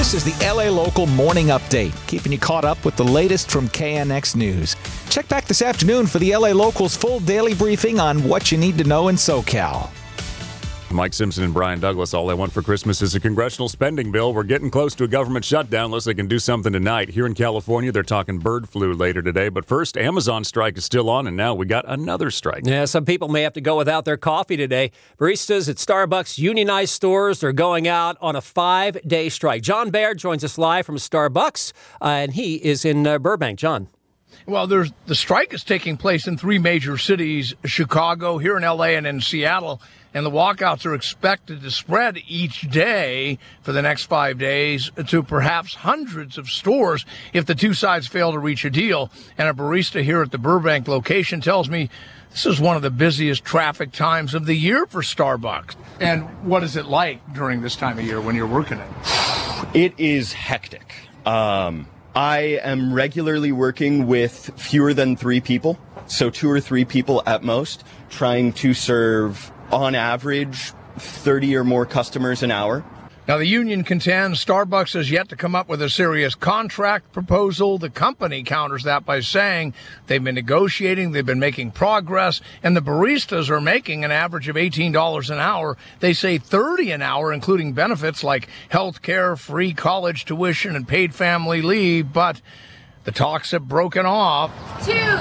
This is the LA Local Morning Update, keeping you caught up with the latest from KNX News. Check back this afternoon for the LA Local's full daily briefing on what you need to know in SoCal. Mike Simpson and Brian Douglas, all they want for Christmas is a congressional spending bill. We're getting close to a government shutdown unless they can do something tonight. Here in California, they're talking bird flu later today. But first, Amazon strike is still on, and now we got another strike. Yeah, some people may have to go without their coffee today. Baristas at Starbucks unionized stores are going out on a 5-day strike. John Baird joins us live from Starbucks, and he is in Burbank. John. Well, the strike is taking place in 3 major cities, Chicago, here in L.A., and in Seattle. And the walkouts are expected to spread each day for the next 5 days to perhaps hundreds of stores if the two sides fail to reach a deal. And a barista here at the Burbank location tells me this is one of the busiest traffic times of the year for Starbucks. And what is it like during this time of year when you're working it? It is hectic. I am regularly working with fewer than 3 people, so 2 or 3 people at most, trying to serve on average 30 or more customers an hour. Now, the union contends Starbucks has yet to come up with a serious contract proposal. The company counters that by saying they've been negotiating, they've been making progress, and the baristas are making an average of $18 an hour. They say $30 an hour, including benefits like health care, free college tuition, and paid family leave. But the talks have broken off. 2, 4, 6,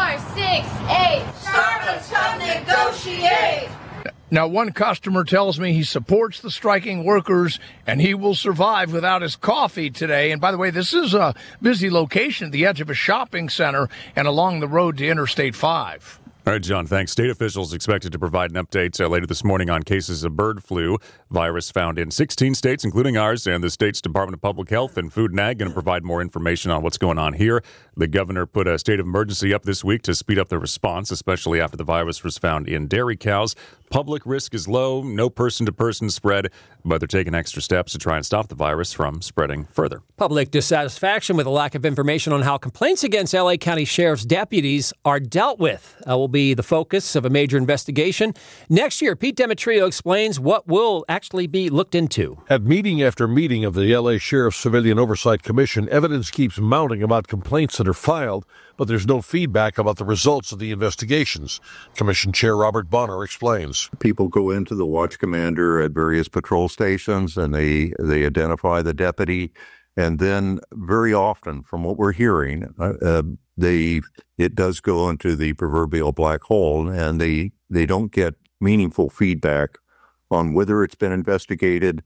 8. Starbucks, come negotiate. Now, one customer tells me he supports the striking workers and he will survive without his coffee today. And by the way, this is a busy location at the edge of a shopping center and along the road to Interstate 5. All right, John, thanks. State officials expected to provide an update later this morning on cases of bird flu virus found in 16 states, including ours, and the state's Department of Public Health and Food and Ag going to provide more information on what's going on here. The governor put a state of emergency up this week to speed up the response, especially after the virus was found in dairy cows. Public risk is low, no person-to-person spread, but they're taking extra steps to try and stop the virus from spreading further. Public dissatisfaction with a lack of information on how complaints against L.A. County Sheriff's deputies are dealt with will be the focus of a major investigation. Next year, Pete Demetrio explains what will actually be looked into. At meeting after meeting of the L.A. Sheriff's Civilian Oversight Commission, evidence keeps mounting about complaints that are filed, but there's no feedback about the results of the investigations. Commission Chair Robert Bonner explains. People go into the watch commander at various patrol stations and they identify the deputy. And then very often, from what we're hearing, it does go into the proverbial black hole, and they don't get meaningful feedback on whether it's been investigated,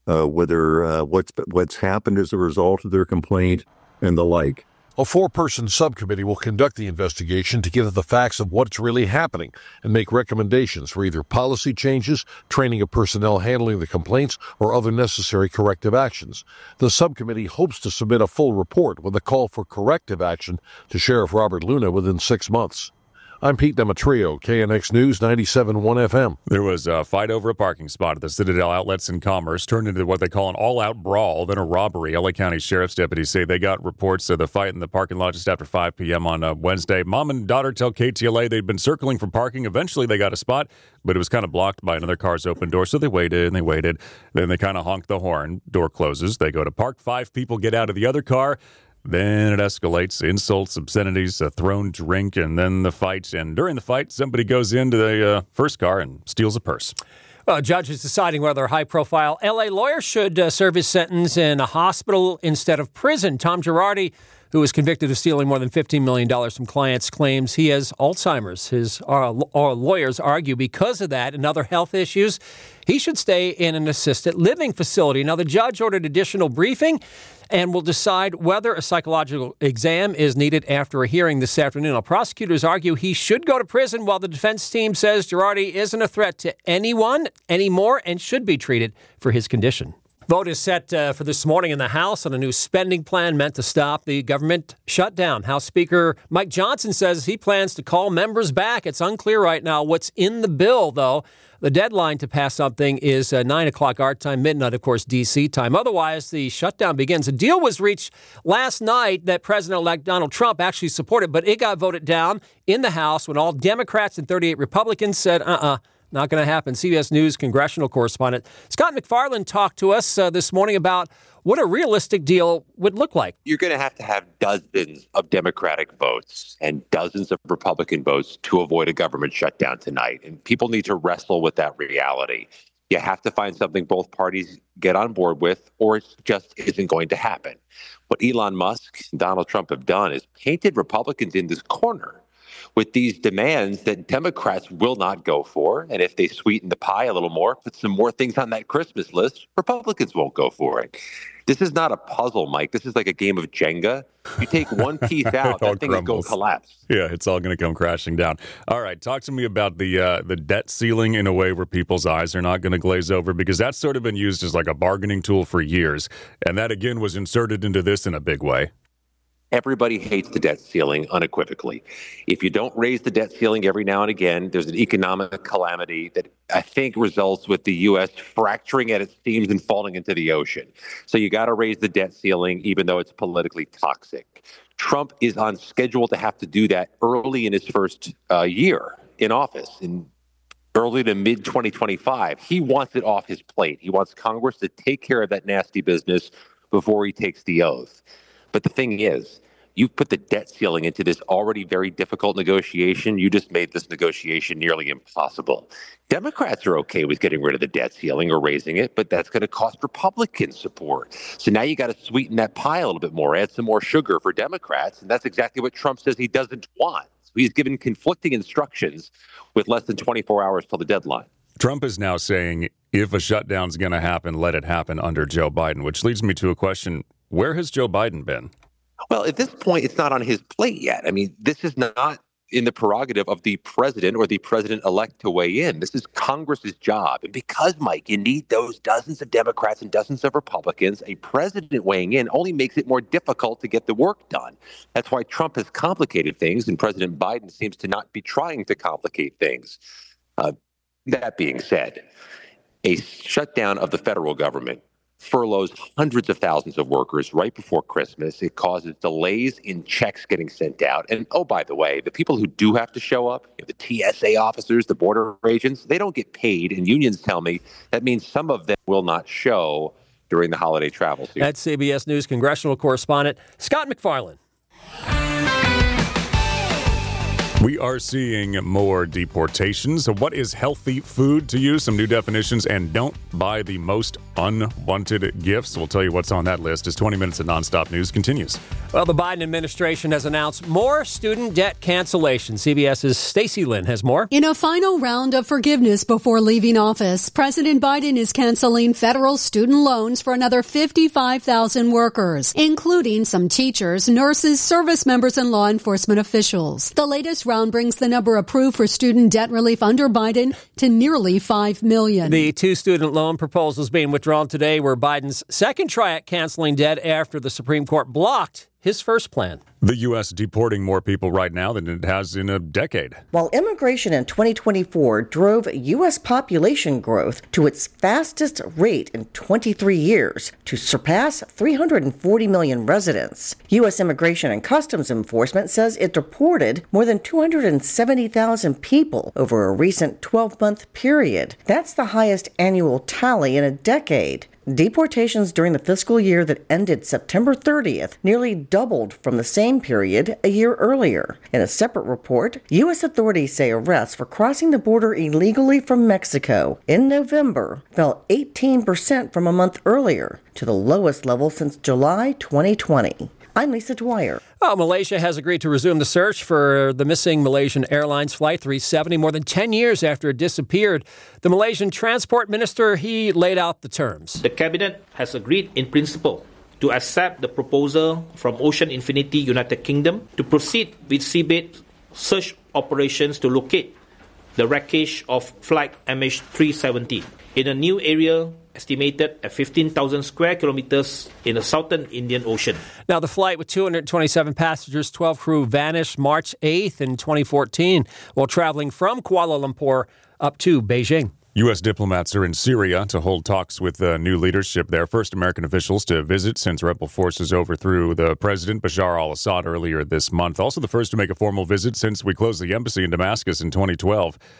whether what's happened as a result of their complaint, and the like. A 4-person subcommittee will conduct the investigation to get at the facts of what's really happening and make recommendations for either policy changes, training of personnel handling the complaints, or other necessary corrective actions. The subcommittee hopes to submit a full report with a call for corrective action to Sheriff Robert Luna within 6 months. I'm Pete Demetrio, KNX News 97.1 FM. There was a fight over a parking spot at the Citadel Outlets in Commerce, turned into what they call an all-out brawl, then a robbery. LA County Sheriff's deputies say they got reports of the fight in the parking lot just after 5 p.m. on Wednesday. Mom and daughter tell KTLA they'd been circling for parking. Eventually, they got a spot, but it was kind of blocked by another car's open door, so they waited and they waited. Then they kind of honked the horn. Door closes. They go to park. 5 people get out of the other car. Then it escalates, insults, obscenities, a thrown drink, and then the fight. And during the fight, somebody goes into the first car and steals a purse. Well, a judge is deciding whether a high-profile L.A. lawyer should serve his sentence in a hospital instead of prison. Tom Girardi, who was convicted of stealing more than $15 million from clients, claims he has Alzheimer's. His lawyers argue because of that and other health issues, he should stay in an assisted living facility. Now, the judge ordered additional briefing and will decide whether a psychological exam is needed after a hearing this afternoon. Now, prosecutors argue he should go to prison, while the defense team says Girardi isn't a threat to anyone anymore and should be treated for his condition. Vote is set for this morning in the House on a new spending plan meant to stop the government shutdown. House Speaker Mike Johnson says he plans to call members back. It's unclear right now what's in the bill, though. The deadline to pass something is 9 o'clock our time, midnight, of course, D.C. time. Otherwise, the shutdown begins. A deal was reached last night that President-elect Donald Trump actually supported, but it got voted down in the House when all Democrats and 38 Republicans said, not going to happen. CBS News congressional correspondent Scott MacFarlane talked to us this morning about what a realistic deal would look like. You're going to have dozens of Democratic votes and dozens of Republican votes to avoid a government shutdown tonight. And people need to wrestle with that reality. You have to find something both parties get on board with, or it just isn't going to happen. What Elon Musk and Donald Trump have done is painted Republicans in this corner with these demands that Democrats will not go for. And if they sweeten the pie a little more, put some more things on that Christmas list, Republicans won't go for it. This is not a puzzle, Mike. This is like a game of Jenga. You take one piece out, that thing is going to collapse. Yeah, it's all going to come crashing down. All right, talk to me about the debt ceiling in a way where people's eyes are not going to glaze over, because that's sort of been used as like a bargaining tool for years. And that, again, was inserted into this in a big way. Everybody hates the debt ceiling unequivocally. If you don't raise the debt ceiling every now and again, there's an economic calamity that I think results with the U.S. fracturing at its seams and falling into the ocean. So you got to raise the debt ceiling, even though it's politically toxic. Trump is on schedule to have to do that early in his first year in office, in early to mid 2025. He wants it off his plate. He wants Congress to take care of that nasty business before he takes the oath. But the thing is, you've put the debt ceiling into this already very difficult negotiation. You just made this negotiation nearly impossible. Democrats are okay with getting rid of the debt ceiling or raising it, but that's going to cost Republican support. So now you got to sweeten that pie a little bit more, add some more sugar for Democrats. And that's exactly what Trump says he doesn't want. So he's given conflicting instructions with less than 24 hours till the deadline. Trump is now saying if a shutdown's going to happen, let it happen under Joe Biden, which leads me to a question. Where has Joe Biden been? Well, at this point, it's not on his plate yet. I mean, this is not in the prerogative of the president or the president-elect to weigh in. This is Congress's job. And because, Mike, you need those dozens of Democrats and dozens of Republicans, a president weighing in only makes it more difficult to get the work done. That's why Trump has complicated things, and President Biden seems to not be trying to complicate things. That being said, a shutdown of the federal government furloughs hundreds of thousands of workers right before Christmas. It causes delays in checks getting sent out. And, oh, by the way, the people who do have to show up, the TSA officers, the border agents, they don't get paid. And unions tell me that means some of them will not show during the holiday travel season. That's CBS News congressional correspondent Scott MacFarlane. We are seeing more deportations. So what is healthy food to you? Some new definitions, and don't buy the most unwanted gifts. We'll tell you what's on that list as 20 Minutes of Nonstop News continues. Well, the Biden administration has announced more student debt cancellation. CBS's Stacey Lynn has more. In a final round of forgiveness before leaving office, President Biden is canceling federal student loans for another 55,000 workers, including some teachers, nurses, service members, and law enforcement officials. The latest round brings the number approved for student debt relief under Biden to nearly 5 million. The two student loan proposals being withdrawn today were Biden's second try at canceling debt after the Supreme Court blocked his first plan. The U.S. deporting more people right now than it has in a decade. While immigration in 2024 drove U.S. population growth to its fastest rate in 23 years to surpass 340 million residents, U.S. Immigration and Customs Enforcement says it deported more than 270,000 people over a recent 12-month period. That's the highest annual tally in a decade. Deportations during the fiscal year that ended September 30th nearly doubled from the same period a year earlier. In a separate report, U.S. authorities say arrests for crossing the border illegally from Mexico in November fell 18% from a month earlier to the lowest level since July 2020. I'm Lisa Dwyer. Oh, Malaysia has agreed to resume the search for the missing Malaysian Airlines Flight 370 more than 10 years after it disappeared. The Malaysian transport minister, he laid out the terms. The cabinet has agreed in principle to accept the proposal from Ocean Infinity United Kingdom to proceed with seabed search operations to locate the wreckage of Flight MH370 in a new area estimated at 15,000 square kilometers in the southern Indian Ocean. Now, the flight with 227 passengers, 12 crew vanished March 8th in 2014 while traveling from Kuala Lumpur up to Beijing. U.S. diplomats are in Syria to hold talks with new leadership there. First American officials to visit since rebel forces overthrew the president, Bashar al-Assad, earlier this month. Also the first to make a formal visit since we closed the embassy in Damascus in 2012.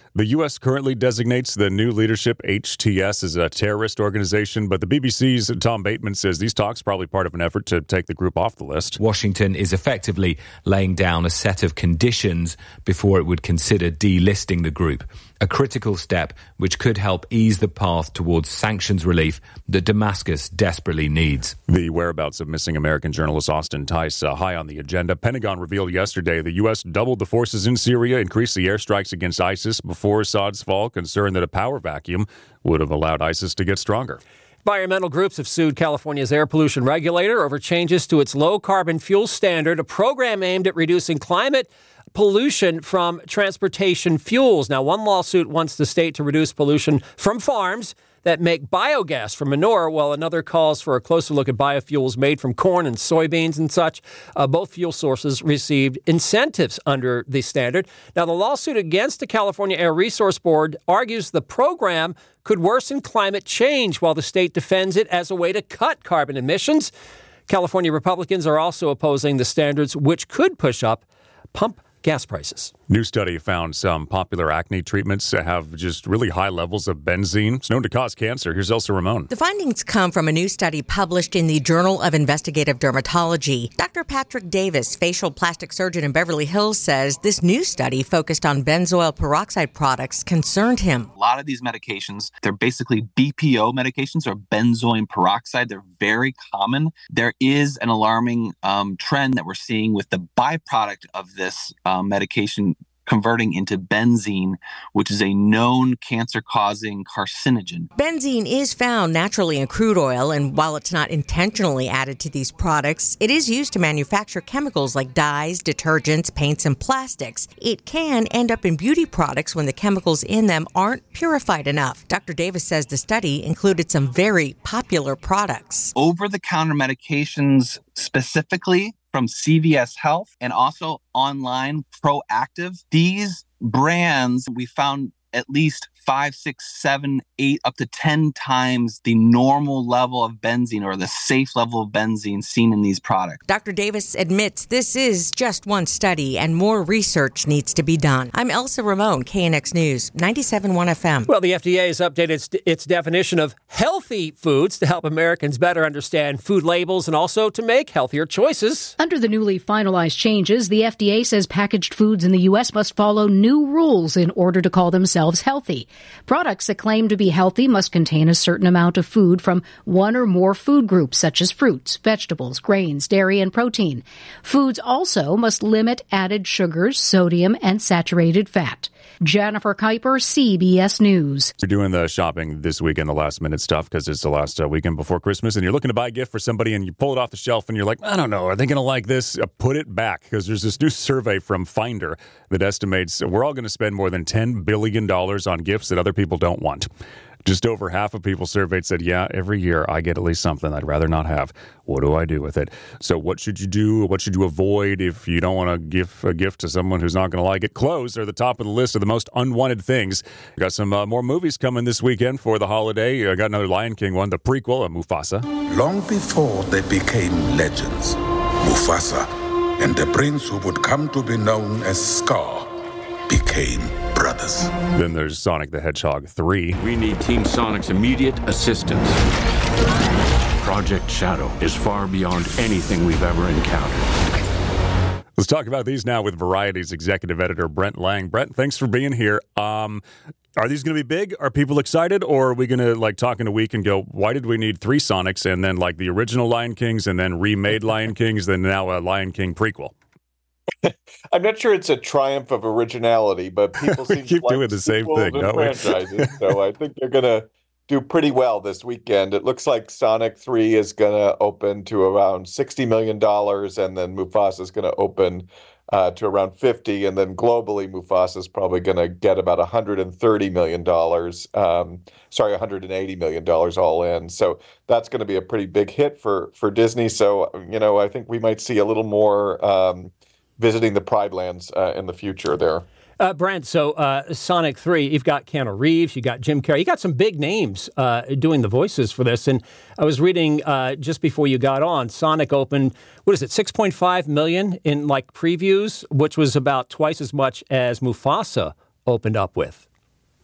The U.S. currently designates the new leadership HTS as a terrorist organization, but the BBC's Tom Bateman says these talks are probably part of an effort to take the group off the list. Washington is effectively laying down a set of conditions before it would consider delisting the group, a critical step which could help ease the path towards sanctions relief that Damascus desperately needs. The whereabouts of missing American journalist Austin Tice high on the agenda. Pentagon revealed yesterday the U.S. doubled the forces in Syria, increased the airstrikes against ISIS before Assad's fall, concerned that a power vacuum would have allowed ISIS to get stronger. Environmental groups have sued California's air pollution regulator over changes to its low-carbon fuel standard, a program aimed at reducing climate pollution from transportation fuels. Now, one lawsuit wants the state to reduce pollution from farms that make biogas from manure, while another calls for a closer look at biofuels made from corn and soybeans and such. Both fuel sources received incentives under the standard. Now, the lawsuit against the California Air Resource Board argues the program could worsen climate change, while the state defends it as a way to cut carbon emissions. California Republicans are also opposing the standards, which could push up pump gas prices. New study found some popular acne treatments have just really high levels of benzene. It's known to cause cancer. Here's Elsa Ramon. The findings come from a new study published in the Journal of Investigative Dermatology. Dr. Patrick Davis, facial plastic surgeon in Beverly Hills, says this new study focused on benzoyl peroxide products concerned him. A lot of these medications, they're basically BPO medications or benzoyl peroxide. They're very common. There is an alarming trend that we're seeing with the byproduct of this medication converting into benzene, which is a known cancer-causing carcinogen. Benzene is found naturally in crude oil, and while it's not intentionally added to these products, it is used to manufacture chemicals like dyes, detergents, paints, and plastics. It can end up in beauty products when the chemicals in them aren't purified enough. Dr. Davis says the study included some very popular products. Over-the-counter medications specifically from CVS Health and also online Proactive. These brands, we found at least 5, 6, 7, 8, up to 10 times the normal level of benzene or the safe level of benzene seen in these products. Dr. Davis admits this is just one study and more research needs to be done. I'm Elsa Ramon, KNX News, 97.1 FM. Well, the FDA has updated its definition of healthy foods to help Americans better understand food labels and also to make healthier choices. Under the newly finalized changes, the FDA says packaged foods in the U.S. must follow new rules in order to call themselves healthy. Products that claim to be healthy must contain a certain amount of food from one or more food groups, such as fruits, vegetables, grains, dairy, and protein. Foods also must limit added sugars, sodium, and saturated fat. Jennifer Kuiper, CBS News. You're doing the shopping this weekend, the last minute stuff, because it's the last weekend before Christmas, and you're looking to buy a gift for somebody, and you pull it off the shelf, and you're like, I don't know, are they going to like this? Put it back, because there's this new survey from Finder that estimates we're all going to spend more than $10 billion on gifts that other people don't want. Just over half of people surveyed said, yeah, every year I get at least something I'd rather not have. What do I do with it? So what should you do? What should you avoid if you don't want to give a gift to someone who's not going to like it? Clothes are the top of the list of the most unwanted things. We got some more movies coming this weekend for the holiday. I got another Lion King one, the prequel of Mufasa. Long before they became legends, Mufasa and the prince who would come to be known as Scar became brothers. Then there's Sonic the Hedgehog 3. We need Team Sonic's immediate assistance. Project Shadow is far beyond anything we've ever encountered. Let's talk about these now with Variety's executive editor, Brent Lang. Brent, thanks for being here. Are these going to be big? Are people excited? Or are we going to talk in a week and go, why did we need 3 Sonics and then the original Lion Kings and then remade Lion Kings, then now a Lion King prequel? I'm not sure it's a triumph of originality, but people seem keep to like doing the same thing, don't we? Franchises, so I think they're going to do pretty well this weekend. It looks like Sonic 3 is going to open to around $60 million, and then Mufasa is going to open to around 50, and then globally Mufasa is probably going to get about $130 million. $180 million all in. So that's going to be a pretty big hit for Disney. So I think we might see a little more visiting the Pride Lands in the future there. Brent, so Sonic 3, you've got Keanu Reeves, you got Jim Carrey, you got some big names doing the voices for this. And I was reading just before you got on, Sonic opened, 6.5 million in previews, which was about twice as much as Mufasa opened up with.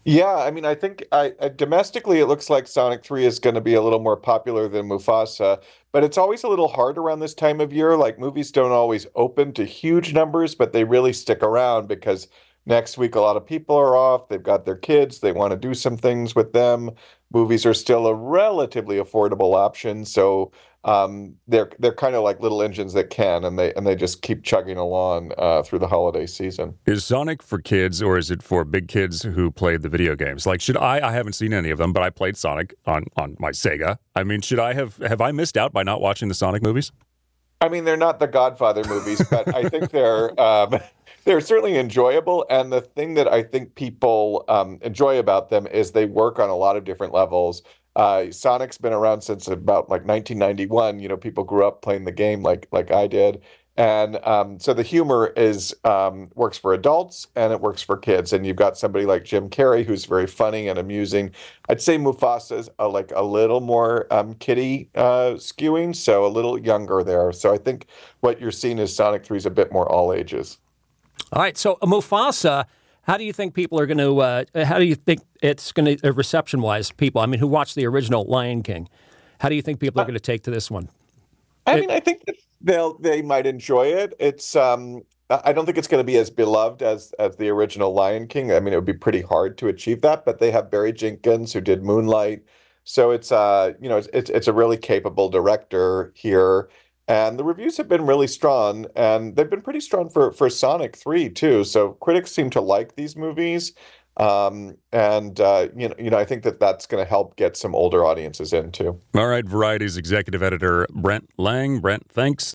Yeah, I mean, I think domestically it looks like Sonic 3 is going to be a little more popular than Mufasa, but it's always a little hard around this time of year. Like movies don't always open to huge numbers, but they really stick around because next week a lot of people are off. They've got their kids. They want to do some things with them. Movies are still a relatively affordable option, so they're kind of like little engines that can, and they just keep chugging along through the holiday season. Is Sonic for kids, or is it for big kids who played the video games? Like, should I haven't seen any of them, but I played Sonic on my Sega. I mean, should I have I missed out by not watching the Sonic movies? I mean, they're not the Godfather movies, but I think they're certainly enjoyable. And the thing that I think people enjoy about them is they work on a lot of different levels. Sonic's been around since about like 1991. You know, people grew up playing the game like I did. And so the humor works for adults and it works for kids. And you've got somebody like Jim Carrey who's very funny and amusing. I'd say Mufasa's like a little more kiddie skewing, so a little younger there. So I think what you're seeing is Sonic 3 is a bit more all ages. All right, so Mufasa, how do you think people are going to, how do you think it's going to, reception-wise, people, I mean, who watched the original Lion King, how do you think people are going to take to this one? I mean, I think that they might enjoy it. It's I don't think it's going to be as beloved as the original Lion King. I mean, it would be pretty hard to achieve that, but they have Barry Jenkins who did Moonlight. So it's it's a really capable director here. And the reviews have been really strong, and they've been pretty strong for Sonic 3 too. So critics seem to like these movies. I think that's going to help get some older audiences in too. All right, Variety's executive editor Brent Lang. Brent, thanks.